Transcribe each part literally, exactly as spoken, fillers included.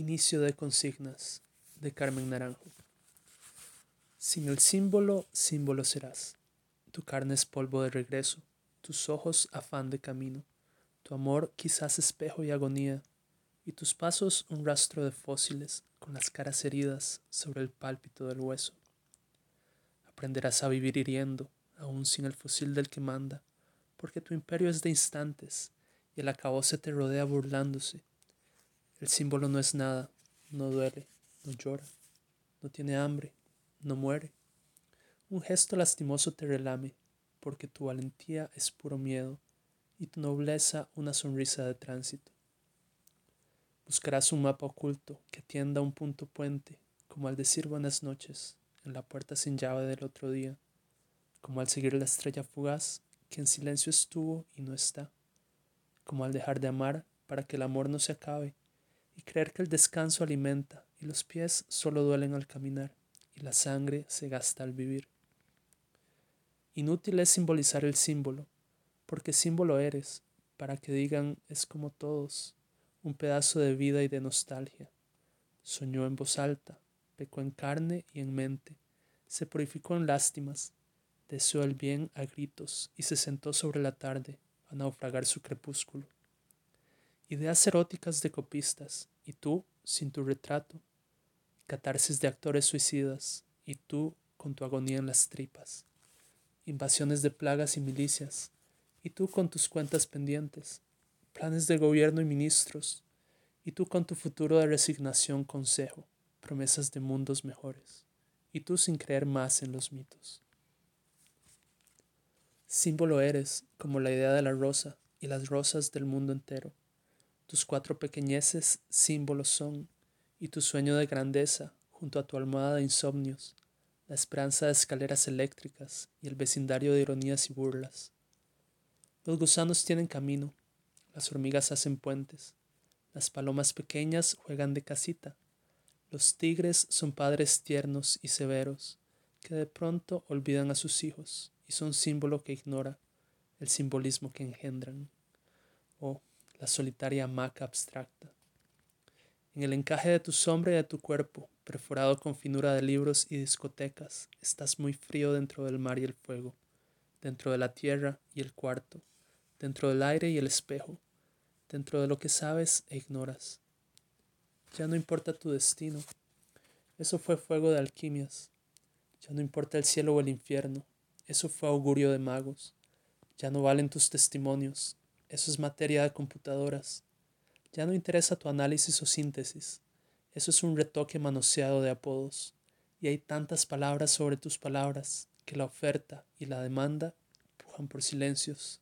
Inicio de consignas de Carmen Naranjo. Sin el símbolo, símbolo serás. Tu carne es polvo de regreso, tus ojos afán de camino, tu amor quizás espejo y agonía, y tus pasos un rastro de fósiles con las caras heridas sobre el pálpito del hueso. Aprenderás a vivir hiriendo, aún sin el fusil del que manda, porque tu imperio es de instantes y el acabose te rodea burlándose. El símbolo no es nada, no duele, no llora, no tiene hambre, no muere. Un gesto lastimoso te relame, porque tu valentía es puro miedo y tu nobleza una sonrisa de tránsito. Buscarás un mapa oculto que tienda un punto puente, como al decir buenas noches en la puerta sin llave del otro día, como al seguir la estrella fugaz que en silencio estuvo y no está, como al dejar de amar para que el amor no se acabe y creer que el descanso alimenta y los pies solo duelen al caminar y la sangre se gasta al vivir. Inútil es simbolizar el símbolo, porque símbolo eres, para que digan es como todos, un pedazo de vida y de nostalgia. Soñó en voz alta, pecó en carne y en mente, se purificó en lástimas, deseó el bien a gritos y se sentó sobre la tarde a naufragar su crepúsculo. Ideas eróticas de copistas, y tú, sin tu retrato, catarsis de actores suicidas, y tú con tu agonía en las tripas, invasiones de plagas y milicias, y tú con tus cuentas pendientes, planes de gobierno y ministros, y tú con tu futuro de resignación consejo, promesas de mundos mejores, y tú sin creer más en los mitos. Símbolo eres, como la idea de la rosa y las rosas del mundo entero. Tus cuatro pequeñeces símbolos son, y tu sueño de grandeza junto a tu almohada de insomnios, la esperanza de escaleras eléctricas y el vecindario de ironías y burlas. Los gusanos tienen camino, las hormigas hacen puentes, las palomas pequeñas juegan de casita, los tigres son padres tiernos y severos, que de pronto olvidan a sus hijos y son símbolo que ignora el simbolismo que engendran. Oh, la solitaria hamaca abstracta. En el encaje de tu sombra y de tu cuerpo, perforado con finura de libros y discotecas, estás muy frío dentro del mar y el fuego, dentro de la tierra y el cuarto, dentro del aire y el espejo, dentro de lo que sabes e ignoras. Ya no importa tu destino, eso fue fuego de alquimias. Ya no importa el cielo o el infierno, eso fue augurio de magos. Ya no valen tus testimonios, eso es materia de computadoras. Ya no interesa tu análisis o síntesis, eso es un retoque manoseado de apodos. Y hay tantas palabras sobre tus palabras que la oferta y la demanda pujan por silencios.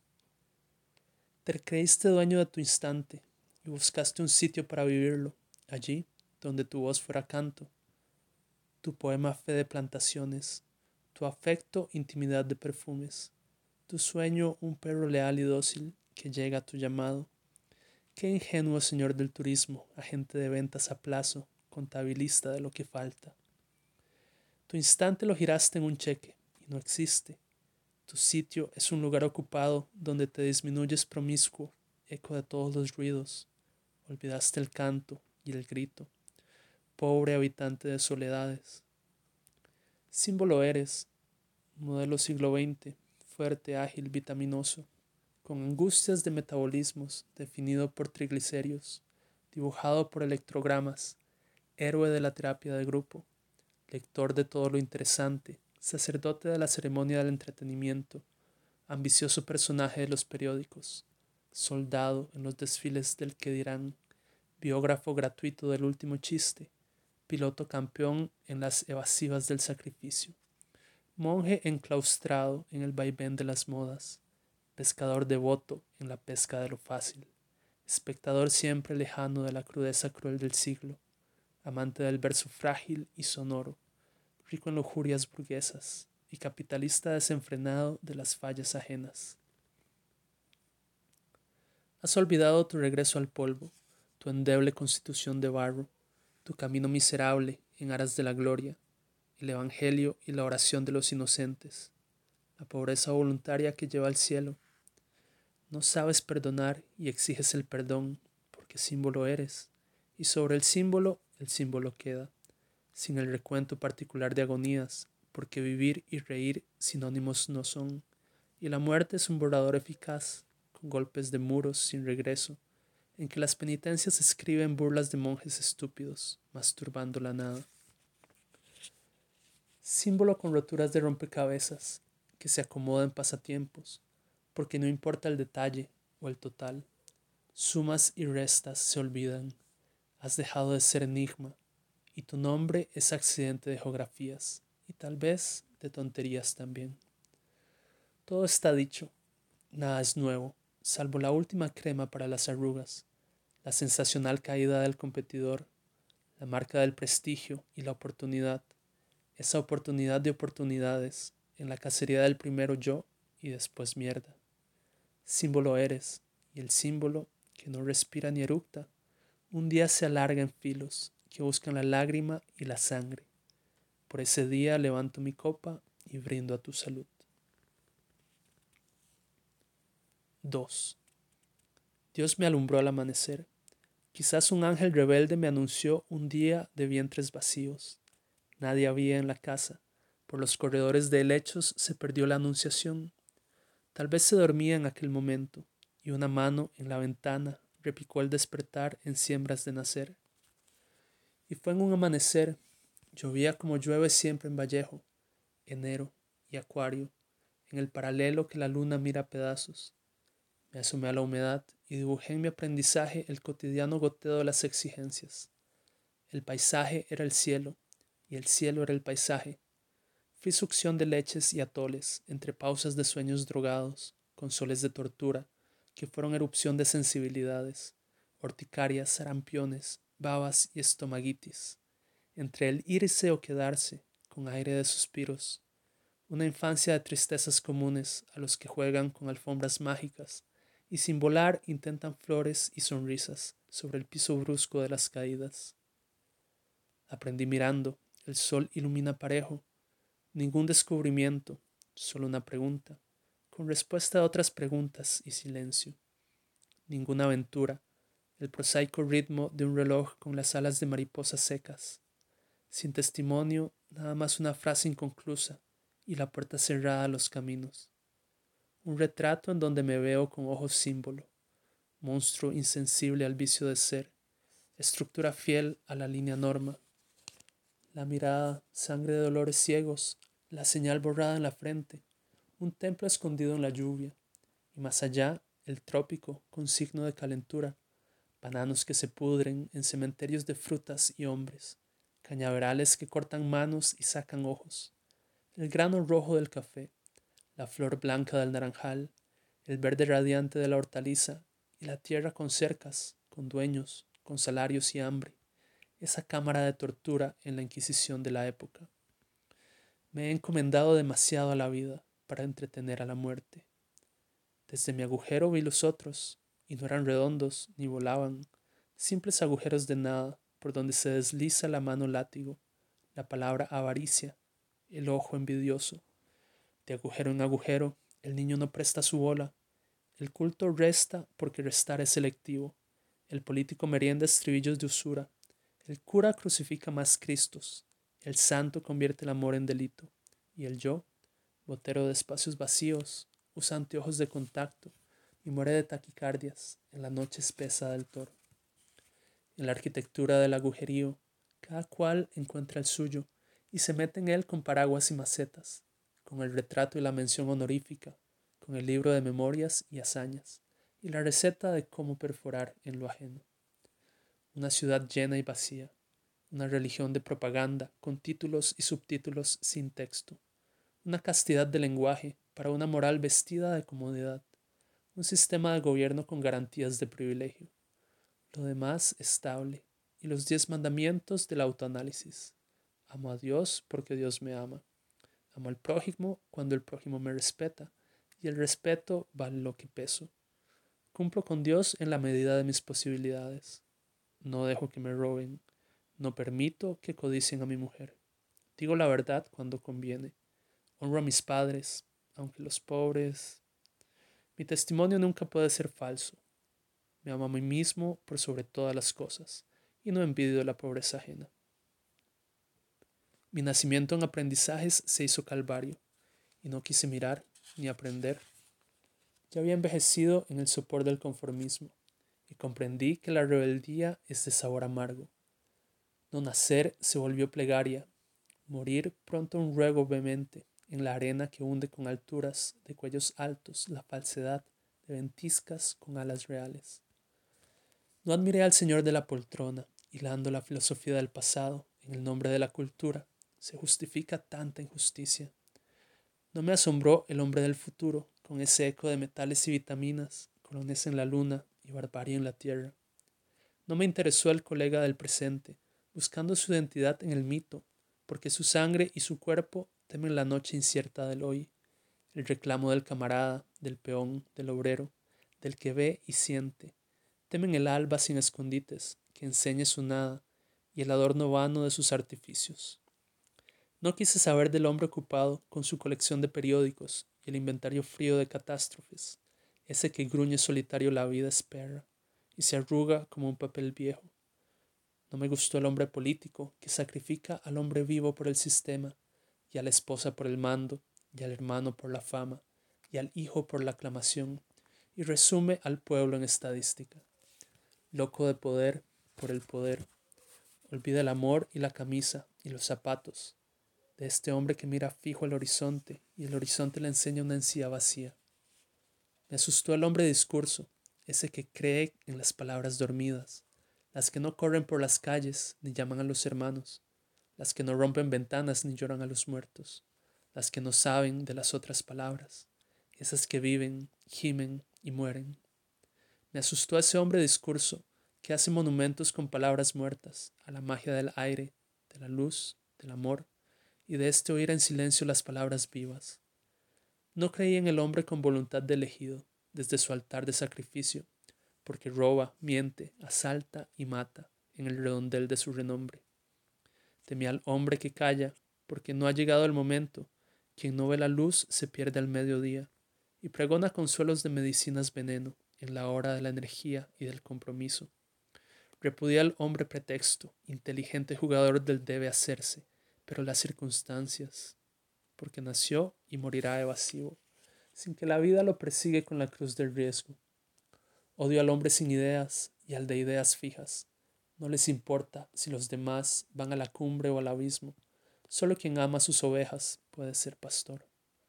Te creíste dueño de tu instante y buscaste un sitio para vivirlo, allí donde tu voz fuera canto, tu poema fe de plantaciones, tu afecto intimidad de perfumes, tu sueño un perro leal y dócil que llega a tu llamado. Qué ingenuo señor del turismo, agente de ventas a plazo, contabilista de lo que falta. Tu instante lo giraste en un cheque y no existe. Tu sitio es un lugar ocupado donde te disminuyes promiscuo, eco de todos los ruidos. Olvidaste el canto y el grito, pobre habitante de soledades. Símbolo eres, modelo siglo veinte, fuerte, ágil, vitaminoso, con angustias de metabolismos, definido por triglicéridos, dibujado por electrogramas, héroe de la terapia de grupo, lector de todo lo interesante, sacerdote de la ceremonia del entretenimiento, ambicioso personaje de los periódicos, soldado en los desfiles del que dirán, biógrafo gratuito del último chiste, piloto campeón en las evasivas del sacrificio, monje enclaustrado en el vaivén de las modas, pescador devoto en la pesca de lo fácil, espectador siempre lejano de la crudeza cruel del siglo, amante del verso frágil y sonoro, rico en lujurias burguesas y capitalista desenfrenado de las fallas ajenas. Has olvidado tu regreso al polvo, tu endeble constitución de barro, tu camino miserable en aras de la gloria, el evangelio y la oración de los inocentes, la pobreza voluntaria que lleva al cielo. No sabes perdonar y exiges el perdón, porque símbolo eres, y sobre el símbolo, el símbolo queda, sin el recuento particular de agonías, porque vivir y reír sinónimos no son, y la muerte es un borrador eficaz, con golpes de muros sin regreso, en que las penitencias escriben burlas de monjes estúpidos, masturbando la nada. Símbolo con roturas de rompecabezas, que se acomoda en pasatiempos, porque no importa el detalle o el total. Sumas y restas se olvidan. Has dejado de ser enigma, y tu nombre es accidente de geografías, y tal vez de tonterías también. Todo está dicho, nada es nuevo, salvo la última crema para las arrugas, la sensacional caída del competidor, la marca del prestigio y la oportunidad, esa oportunidad de oportunidades, en la cacería del primero yo y después mierda. Símbolo eres, y el símbolo, que no respira ni eructa, un día se alarga en filos que buscan la lágrima y la sangre. Por ese día levanto mi copa y brindo a tu salud. dos. Dios me alumbró al amanecer. Quizás un ángel rebelde me anunció un día de vientres vacíos. Nadie había en la casa. Por los corredores de helechos se perdió la anunciación. Tal vez se dormía en aquel momento, y una mano en la ventana repicó el despertar en siembras de nacer. Y fue en un amanecer, llovía como llueve siempre en Vallejo, enero y Acuario, en el paralelo que la luna mira a pedazos. Me asomé a la humedad y dibujé en mi aprendizaje el cotidiano goteo de las exigencias. El paisaje era el cielo, y el cielo era el paisaje. Fui succión de leches y atoles, entre pausas de sueños drogados, con soles de tortura, que fueron erupción de sensibilidades, horticarias, sarampiones, babas y estomaguitis. Entre el irse o quedarse, con aire de suspiros, una infancia de tristezas comunes a los que juegan con alfombras mágicas y sin volar intentan flores y sonrisas sobre el piso brusco de las caídas. Aprendí mirando, el sol ilumina parejo, ningún descubrimiento, solo una pregunta, con respuesta a otras preguntas y silencio. Ninguna aventura, el prosaico ritmo de un reloj con las alas de mariposas secas. Sin testimonio, nada más una frase inconclusa y la puerta cerrada a los caminos. Un retrato en donde me veo con ojos símbolo, monstruo insensible al vicio de ser, estructura fiel a la línea norma. La mirada, sangre de dolores ciegos, la señal borrada en la frente, un templo escondido en la lluvia, y más allá, el trópico con signo de calentura, bananos que se pudren en cementerios de frutas y hombres, cañaverales que cortan manos y sacan ojos, el grano rojo del café, la flor blanca del naranjal, el verde radiante de la hortaliza y la tierra con cercas, con dueños, con salarios y hambre, esa cámara de tortura en la Inquisición de la época. Me he encomendado demasiado a la vida para entretener a la muerte. Desde mi agujero vi los otros, y no eran redondos ni volaban, simples agujeros de nada por donde se desliza la mano látigo, la palabra avaricia, el ojo envidioso. De agujero en agujero, el niño no presta su bola. El culto resta porque restar es selectivo. El político merienda estribillos de usura. El cura crucifica más Cristos. El santo convierte el amor en delito. Y el yo, botero de espacios vacíos, usa anteojos de contacto y muere de taquicardias en la noche espesa del toro. En la arquitectura del agujerío, cada cual encuentra el suyo y se mete en él con paraguas y macetas, con el retrato y la mención honorífica, con el libro de memorias y hazañas, y la receta de cómo perforar en lo ajeno. Una ciudad llena y vacía, una religión de propaganda con títulos y subtítulos sin texto, una castidad de lenguaje para una moral vestida de comodidad, un sistema de gobierno con garantías de privilegio, lo demás estable, y los diez mandamientos del autoanálisis. Amo a Dios porque Dios me ama. Amo al prójimo cuando el prójimo me respeta, y el respeto vale lo que peso. Cumplo con Dios en la medida de mis posibilidades. No dejo que me roben. No permito que codicien a mi mujer. Digo la verdad cuando conviene. Honro a mis padres, aunque los pobres. Mi testimonio nunca puede ser falso. Me amo a mí mismo por sobre todas las cosas, y no envidio la pobreza ajena. Mi nacimiento en aprendizajes se hizo calvario, y no quise mirar ni aprender. Ya había envejecido en el sopor del conformismo, y comprendí que la rebeldía es de sabor amargo. No nacer se volvió plegaria, morir pronto un ruego vehemente en la arena que hunde con alturas de cuellos altos la falsedad de ventiscas con alas reales. No admiré al señor de la poltrona, hilando la filosofía del pasado en el nombre de la cultura. Se justifica tanta injusticia. No me asombró el hombre del futuro, con ese eco de metales y vitaminas, colones en la luna y barbarie en la tierra. No me interesó el colega del presente, buscando su identidad en el mito, porque su sangre y su cuerpo temen la noche incierta del hoy, el reclamo del camarada, del peón, del obrero, del que ve y siente. Temen el alba sin escondites, que enseñe su nada, y el adorno vano de sus artificios. No quise saber del hombre ocupado con su colección de periódicos y el inventario frío de catástrofes, ese que gruñe solitario la vida espera y se arruga como un papel viejo. No me gustó el hombre político que sacrifica al hombre vivo por el sistema, y a la esposa por el mando, y al hermano por la fama, y al hijo por la aclamación, y resume al pueblo en estadística. Loco de poder por el poder, olvida el amor y la camisa y los zapatos de este hombre que mira fijo el horizonte y el horizonte le enseña una encía vacía. Me asustó el hombre discurso, ese que cree en las palabras dormidas, las que no corren por las calles ni llaman a los hermanos, las que no rompen ventanas ni lloran a los muertos, las que no saben de las otras palabras, esas que viven, gimen y mueren. Me asustó ese hombre discurso que hace monumentos con palabras muertas a la magia del aire, de la luz, del amor, y de este oír en silencio las palabras vivas. No creí en el hombre con voluntad de elegido, desde su altar de sacrificio, porque roba, miente, asalta y mata en el redondel de su renombre. Temí al hombre que calla, porque no ha llegado el momento. Quien no ve la luz se pierde al mediodía, y pregona consuelos de medicinas veneno en la hora de la energía y del compromiso. Repudia al hombre pretexto, inteligente jugador del debe hacerse, pero las circunstancias, porque nació y morirá evasivo, sin que la vida lo persigue con la cruz del riesgo. Odio al hombre sin ideas y al de ideas fijas. No les importa si los demás van a la cumbre o al abismo. Solo quien ama a sus ovejas puede ser pastor.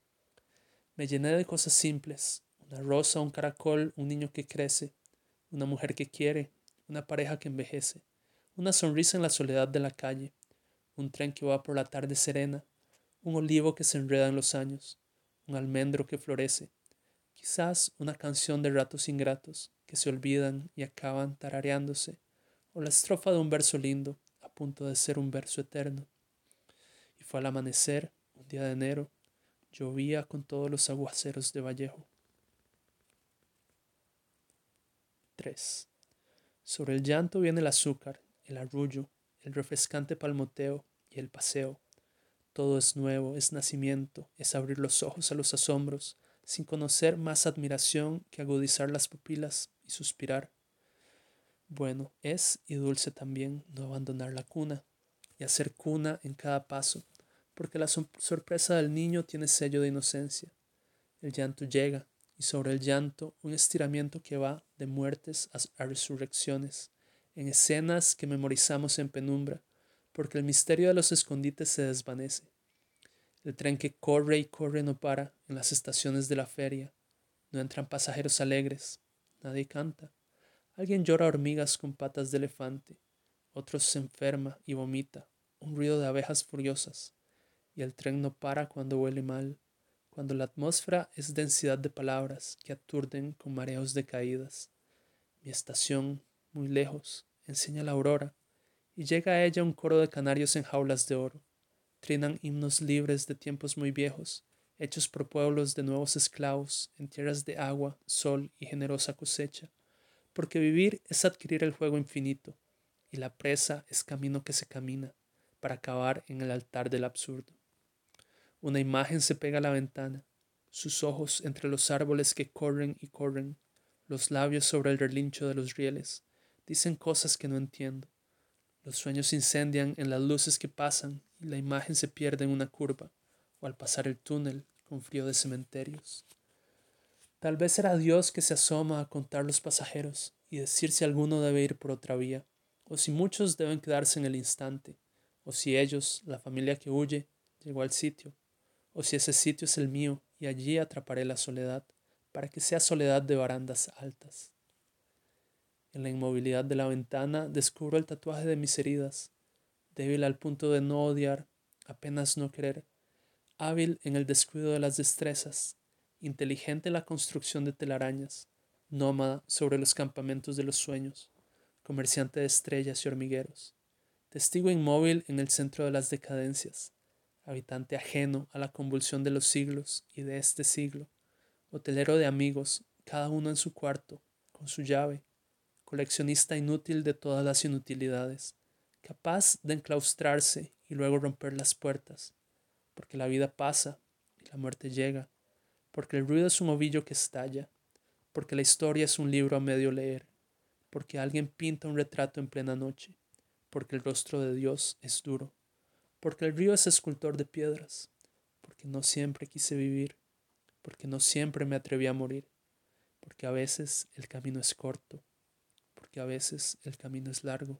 Me llené de cosas simples, una rosa, un caracol, un niño que crece, una mujer que quiere, una pareja que envejece, una sonrisa en la soledad de la calle, un tren que va por la tarde serena, un olivo que se enreda en los años, un almendro que florece, quizás una canción de ratos ingratos que se olvidan y acaban tarareándose, o la estrofa de un verso lindo a punto de ser un verso eterno. Y fue al amanecer, un día de enero, llovía con todos los aguaceros de Vallejo. tres. Sobre el llanto viene el azúcar, el arrullo, el refrescante palmoteo y el paseo. Todo es nuevo, es nacimiento, es abrir los ojos a los asombros, sin conocer más admiración que agudizar las pupilas y suspirar. Bueno es y dulce también no abandonar la cuna y hacer cuna en cada paso, porque la sor- sorpresa del niño tiene sello de inocencia. El llanto llega, y sobre el llanto un estiramiento que va de muertes a, a resurrecciones, en escenas que memorizamos en penumbra, porque el misterio de los escondites se desvanece. El tren que corre y corre no para en las estaciones de la feria. No entran pasajeros alegres. Nadie canta. Alguien llora hormigas con patas de elefante. Otro se enferma y vomita. Un ruido de abejas furiosas. Y el tren no para cuando huele mal. Cuando la atmósfera es densidad de palabras que aturden con mareos de caídas. Mi estación, muy lejos, enseña la aurora. Y llega a ella un coro de canarios en jaulas de oro. Trinan himnos libres de tiempos muy viejos, hechos por pueblos de nuevos esclavos, en tierras de agua, sol y generosa cosecha, porque vivir es adquirir el juego infinito, y la presa es camino que se camina, para acabar en el altar del absurdo. Una imagen se pega a la ventana, sus ojos entre los árboles que corren y corren, los labios sobre el relincho de los rieles, dicen cosas que no entiendo. Los sueños se incendian en las luces que pasan y la imagen se pierde en una curva o al pasar el túnel con frío de cementerios. Tal vez será Dios que se asoma a contar los pasajeros y decir si alguno debe ir por otra vía, o si muchos deben quedarse en el instante, o si ellos, la familia que huye, llegó al sitio, o si ese sitio es el mío y allí atraparé la soledad, para que sea soledad de barandas altas. En la inmovilidad de la ventana descubro el tatuaje de mis heridas, débil al punto de no odiar, apenas no querer, hábil en el descuido de las destrezas, inteligente en la construcción de telarañas, nómada sobre los campamentos de los sueños, comerciante de estrellas y hormigueros, testigo inmóvil en el centro de las decadencias, habitante ajeno a la convulsión de los siglos y de este siglo, hotelero de amigos, cada uno en su cuarto, con su llave, coleccionista inútil de todas las inutilidades, capaz de enclaustrarse y luego romper las puertas, porque la vida pasa y la muerte llega, porque el ruido es un ovillo que estalla, porque la historia es un libro a medio leer, porque alguien pinta un retrato en plena noche, porque el rostro de Dios es duro, porque el río es escultor de piedras, porque no siempre quise vivir, porque no siempre me atreví a morir, porque a veces el camino es corto, porque a veces el camino es largo.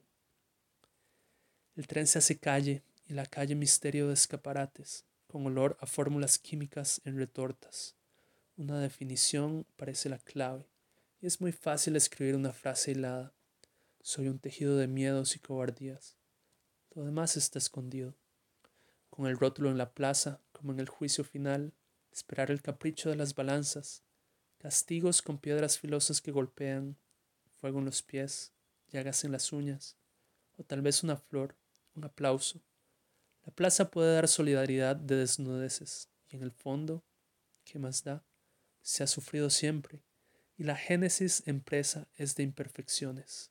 El tren se hace calle y la calle misterio de escaparates, con olor a fórmulas químicas en retortas. Una definición parece la clave, y es muy fácil escribir una frase hilada. Soy un tejido de miedos y cobardías. Lo demás está escondido. Con el rótulo en la plaza, como en el juicio final, esperar el capricho de las balanzas, castigos con piedras filosas que golpean, fuego en los pies, llagas en las uñas, o tal vez una flor, un aplauso. La plaza puede dar solidaridad de desnudeces, y en el fondo, ¿qué más da? Se ha sufrido siempre, y la génesis empresa es de imperfecciones.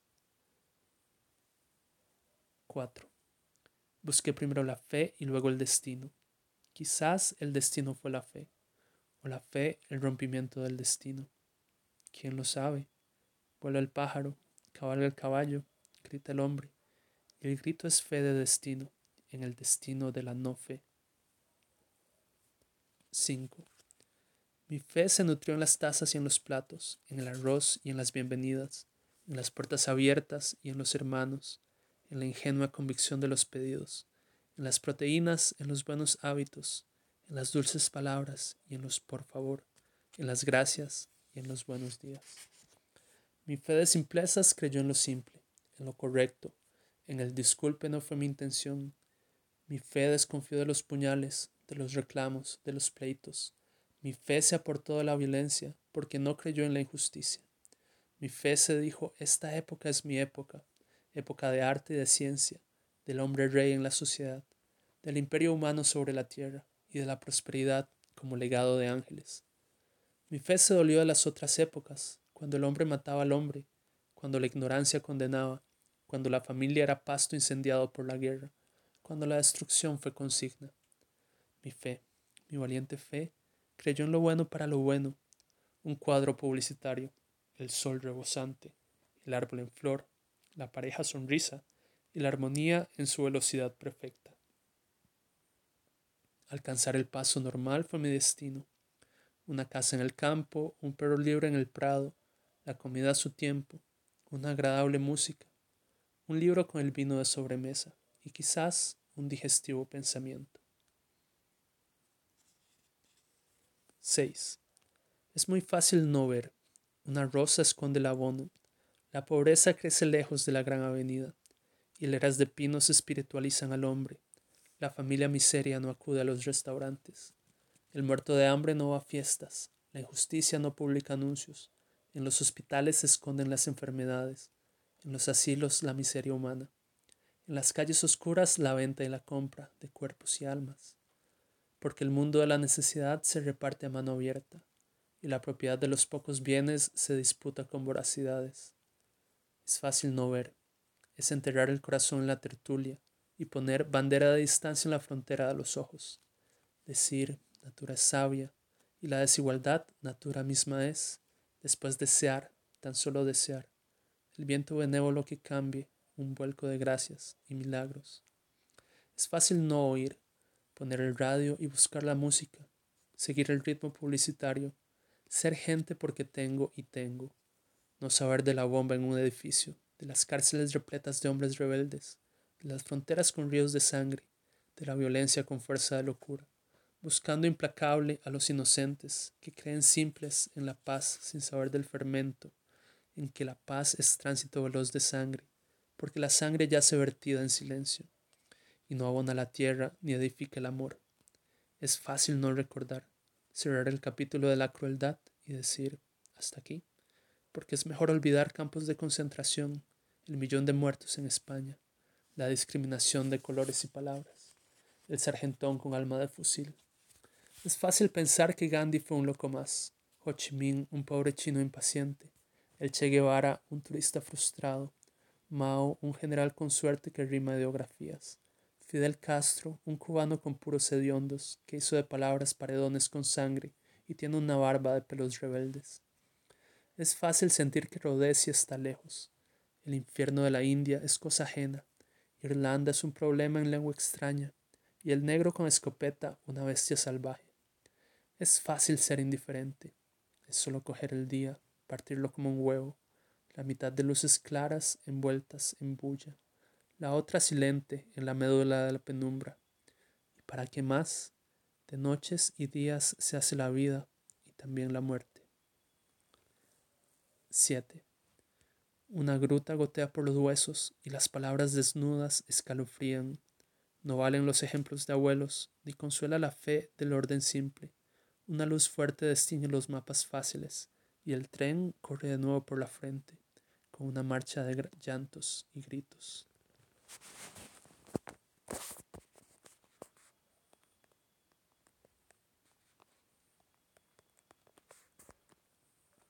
cuatro. Busqué primero la fe y luego el destino. Quizás el destino fue la fe, o la fe el rompimiento del destino. ¿Quién lo sabe? Vuela el pájaro, cabalga el caballo, grita el hombre, y el grito es fe de destino, en el destino de la no fe. cinco. Mi fe se nutrió en las tazas y en los platos, en el arroz y en las bienvenidas, en las puertas abiertas y en los hermanos, en la ingenua convicción de los pedidos, en las proteínas, en los buenos hábitos, en las dulces palabras y en los por favor, en las gracias y en los buenos días. Mi fe de simplezas creyó en lo simple, en lo correcto, en el disculpe no fue mi intención. Mi fe desconfió de los puñales, de los reclamos, de los pleitos. Mi fe se aportó de la violencia porque no creyó en la injusticia. Mi fe se dijo, esta época es mi época, época de arte y de ciencia, del hombre rey en la sociedad, del imperio humano sobre la tierra y de la prosperidad como legado de ángeles. Mi fe se dolió de las otras épocas, cuando el hombre mataba al hombre, cuando la ignorancia condenaba, cuando la familia era pasto incendiado por la guerra, cuando la destrucción fue consigna. Mi fe, mi valiente fe, creyó en lo bueno para lo bueno, un cuadro publicitario, el sol rebosante, el árbol en flor, la pareja sonrisa y la armonía en su velocidad perfecta. Alcanzar el paso normal fue mi destino. Una casa en el campo, un perro libre en el prado, la comida a su tiempo, una agradable música, un libro con el vino de sobremesa y quizás un digestivo pensamiento. seis. Es muy fácil no ver. Una rosa esconde el abono. La pobreza crece lejos de la gran avenida. Hileras de pinos espiritualizan al hombre. La familia miseria no acude a los restaurantes. El muerto de hambre no va a fiestas. La injusticia no publica anuncios. En los hospitales se esconden las enfermedades. En los asilos la miseria humana. En las calles oscuras la venta y la compra de cuerpos y almas. Porque el mundo de la necesidad se reparte a mano abierta y la propiedad de los pocos bienes se disputa con voracidades. Es fácil no ver, es enterrar el corazón en la tertulia y poner bandera de distancia en la frontera de los ojos. Decir, natura es sabia, y la desigualdad, natura misma es. Después desear, tan solo desear, el viento benévolo que cambie, un vuelco de gracias y milagros. Es fácil no oír, poner el radio y buscar la música, seguir el ritmo publicitario, ser gente porque tengo y tengo, no saber de la bomba en un edificio, de las cárceles repletas de hombres rebeldes, de las fronteras con ríos de sangre, de la violencia con fuerza de locura, buscando implacable a los inocentes que creen simples en la paz sin saber del fermento, en que la paz es tránsito veloz de sangre, porque la sangre yace vertida en silencio, y no abona la tierra ni edifica el amor. Es fácil no recordar, cerrar el capítulo de la crueldad y decir, hasta aquí, porque es mejor olvidar campos de concentración, el millón de muertos en España, la discriminación de colores y palabras, el sargentón con alma de fusil. Es fácil pensar que Gandhi fue un loco más, Ho Chi Minh un pobre chino impaciente, el Che Guevara un turista frustrado, Mao un general con suerte que rima ideografías, Fidel Castro un cubano con puros hediondos que hizo de palabras paredones con sangre y tiene una barba de pelos rebeldes. Es fácil sentir que Rhodesia está lejos, el infierno de la India es cosa ajena, Irlanda es un problema en lengua extraña y el negro con escopeta una bestia salvaje. Es fácil ser indiferente, es solo coger el día, partirlo como un huevo, la mitad de luces claras envueltas en bulla, la otra silente en la médula de la penumbra. ¿Y para qué más? De noches y días se hace la vida y también la muerte. siete. Una gruta gotea por los huesos y las palabras desnudas escalofrían. No valen los ejemplos de abuelos, ni consuela la fe del orden simple. Una luz fuerte destiñe los mapas fáciles, y el tren corre de nuevo por la frente, con una marcha de llantos y gritos.